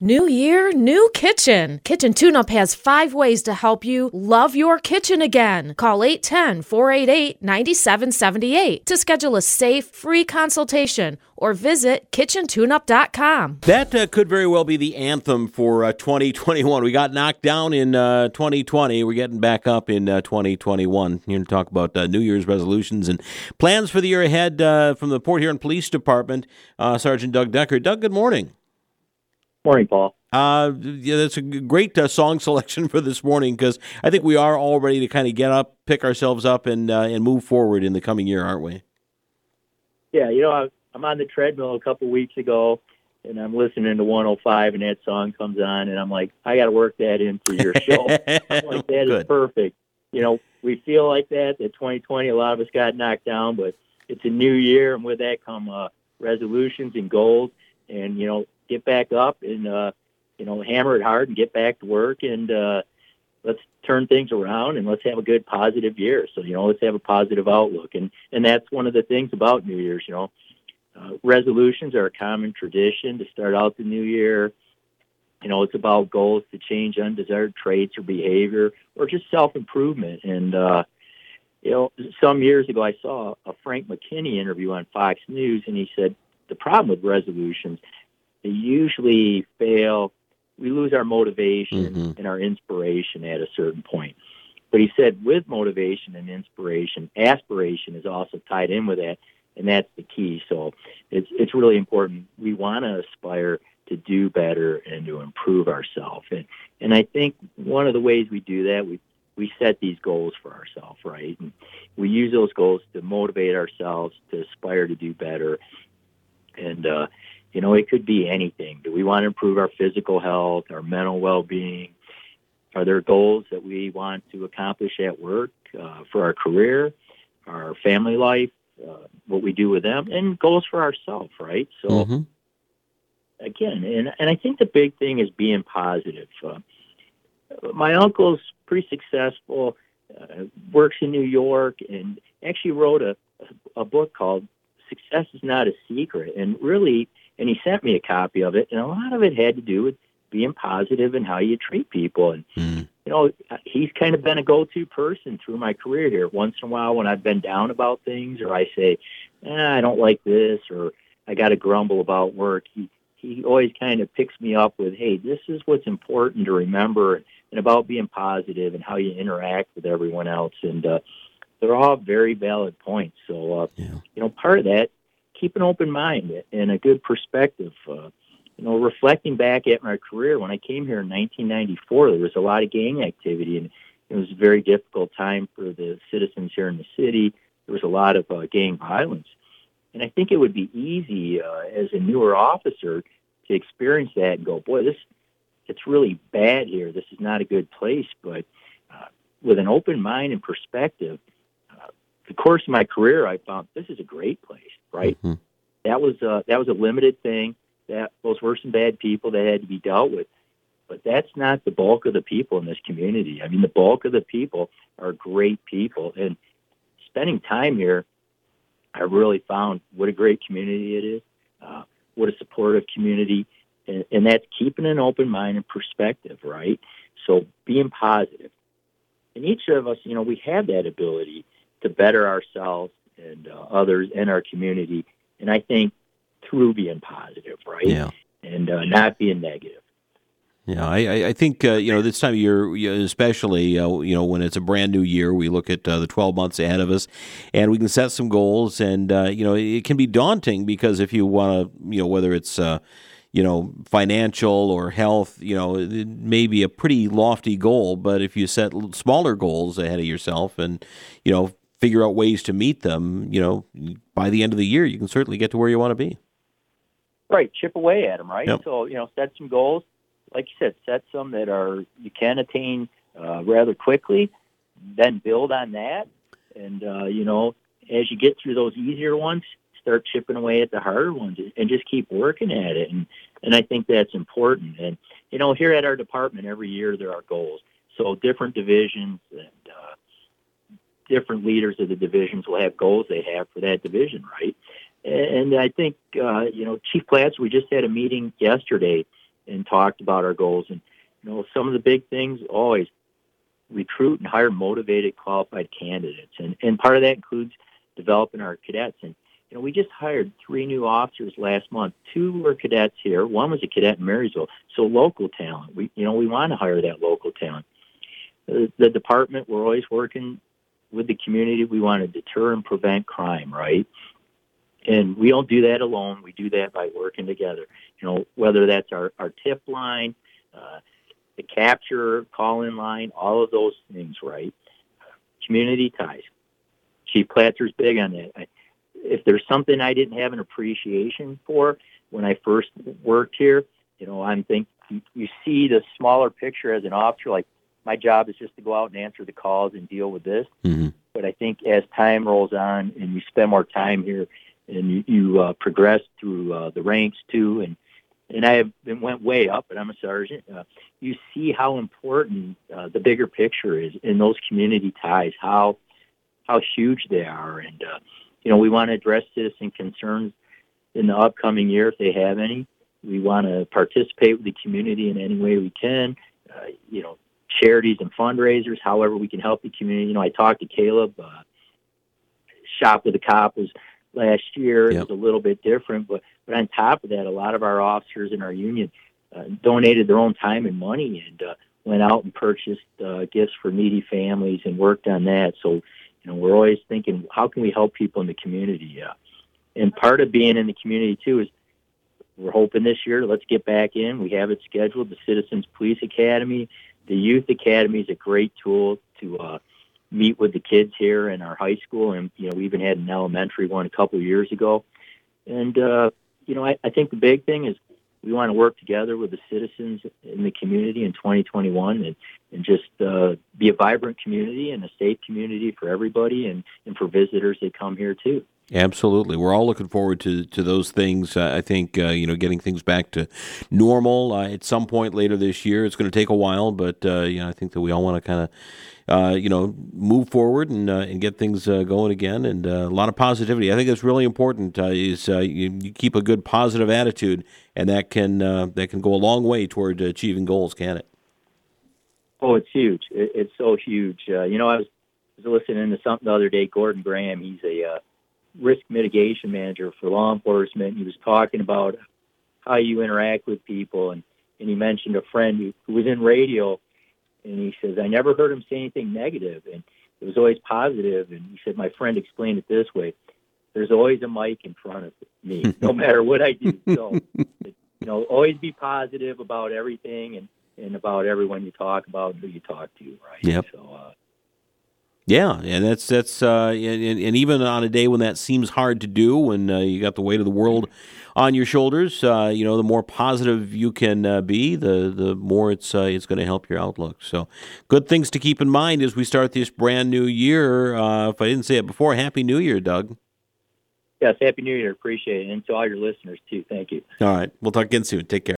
New year, new kitchen. Kitchen Tune-Up has 5 ways to help you love your kitchen again. Call 810-488-9778 to schedule a safe, free consultation or visit kitchentuneup.com. That could very well be the anthem for 2021. We got knocked down in 2020. We're getting back up in 2021. Here to talk about New Year's resolutions and plans for the year ahead from the Port Huron Police Department, Sergeant Doug Decker. Doug, good morning. Morning, Paul. Yeah, that's a great song selection for this morning because I think we are all ready to kind of get up, pick ourselves up, and move forward in the coming year, aren't we? Yeah, I'm on the treadmill a couple weeks ago, and I'm listening to 105, and that song comes on, and I'm like, I got to work that into your show. I'm like, that is perfect. We feel like that 2020, a lot of us got knocked down, but it's a new year, and with that come resolutions and goals, and, get back up and, hammer it hard and get back to work and let's turn things around and let's have a good positive year. So, let's have a positive outlook. And that's one of the things about New Year's, resolutions are a common tradition to start out the new year. It's about goals to change undesired traits or behavior or just self-improvement. And, some years ago I saw a Frank McKinney interview on Fox News, and he said the problem with resolutions, they usually fail. We lose our motivation and our inspiration at a certain point. But he said with motivation and inspiration, aspiration is also tied in with that, and that's the key. So it's really important. We want to aspire to do better and to improve ourselves. And I think one of the ways we do that, we set these goals for ourselves, right? And we use those goals to motivate ourselves to aspire to do better. And, it could be anything. Do we want to improve our physical health, our mental well-being? Are there goals that we want to accomplish at work for our career, our family life, what we do with them, and goals for ourselves, right? So, again, and I think the big thing is being positive. My uncle's pretty successful, works in New York, and actually wrote a book called Success is Not a Secret, and he sent me a copy of it, and a lot of it had to do with being positive and how you treat people. And, he's kind of been a go-to person through my career here. Once in a while when I've been down about things or I say, I don't like this, or I got to grumble about work, he always kind of picks me up with, hey, this is what's important to remember and about being positive and how you interact with everyone else. And they're all very valid points. So, part of that, keep an open mind and a good perspective. Reflecting back at my career, when I came here in 1994, there was a lot of gang activity, and it was a very difficult time for the citizens here in the city. There was a lot of gang violence. And I think it would be easy as a newer officer to experience that and go, boy, it's really bad here. This is not a good place. But with an open mind and perspective, the course of my career, I found this is a great place, right? That was a limited thing. Those were some bad people that had to be dealt with. But that's not the bulk of the people in this community. I mean, the bulk of the people are great people. And spending time here, I really found what a great community it is, what a supportive community, and that's keeping an open mind and perspective, right? So being positive. And each of us, we have that ability to better ourselves and others in our community, and I think through being positive, right? Yeah. And not being negative. Yeah, I think, this time of year, especially, when it's a brand new year, we look at the 12 months ahead of us, and we can set some goals, and, it can be daunting because if you want to, whether it's, financial or health, it may be a pretty lofty goal, but if you set smaller goals ahead of yourself and, figure out ways to meet them, by the end of the year, you can certainly get to where you want to be. Right, chip away at them, right? Yep. So, set some goals. Like you said, set some that you can attain rather quickly, then build on that. And, as you get through those easier ones, start chipping away at the harder ones and just keep working at it. And I think that's important. And, here at our department, every year there are goals. So different divisions and different leaders of the divisions will have goals they have for that division, right? And I think, Chief Platts, we just had a meeting yesterday, and talked about our goals. And, some of the big things always recruit and hire motivated, qualified candidates. And part of that includes developing our cadets. And, we just hired 3 new officers last month. 2 were cadets here. 1 was a cadet in Marysville. So local talent. We want to hire that local talent. The department, we're always working with the community. We want to deter and prevent crime, right? And we don't do that alone. We do that by working together. Whether that's our tip line, the capture, call-in line, all of those things, right? Community ties. Chief Klatter's big on that. If there's something I didn't have an appreciation for when I first worked here, I'm thinking you see the smaller picture as an officer, like my job is just to go out and answer the calls and deal with this. Mm-hmm. But I think as time rolls on and you spend more time here and you progress through the ranks too, and I went way up, but I'm a sergeant. You see how important the bigger picture is in those community ties, how huge they are. And, we want to address citizen concerns in the upcoming year if they have any. We want to participate with the community in any way we can, charities and fundraisers, however we can help the community. I talked to Caleb. Shop with a Cop was last year. Yep. It was a little bit different, but on top of that, a lot of our officers in our union donated their own time and money and went out and purchased gifts for needy families and worked on that. So, we're always thinking, how can we help people in the community? And part of being in the community, too, is we're hoping this year, let's get back in. We have it scheduled, the Citizens Police Academy. The Youth Academy is a great tool to meet with the kids here in our high school. And, we even had an elementary one a couple of years ago. And, I think the big thing is we want to work together with the citizens in the community in 2021 and just be a vibrant community and a safe community for everybody and for visitors that come here, too. Absolutely. We're all looking forward to those things. I think, getting things back to normal at some point later this year. It's going to take a while, but, I think that we all want to kind of, move forward and get things going again. And a lot of positivity. I think it's really important is you keep a good positive attitude, and that can go a long way toward achieving goals, can it? Oh, it's huge. It's so huge. I was listening to something the other day. Gordon Graham, he's a risk mitigation manager for law enforcement. He was talking about how you interact with people, and he mentioned a friend who was in radio, and he says, I never heard him say anything negative, and it was always positive. And he said, my friend explained it this way: there's always a mic in front of me, no matter what I do. So, always be positive about everything and about everyone you talk about and who you talk to, right? Yep. So, yeah, and that's and even on a day when that seems hard to do, when you got the weight of the world on your shoulders, the more positive you can be, the more it's going to help your outlook. So, good things to keep in mind as we start this brand new year. If I didn't say it before, Happy New Year, Doug. Yes, Happy New Year. Appreciate it, and to all your listeners too. Thank you. All right, we'll talk again soon. Take care.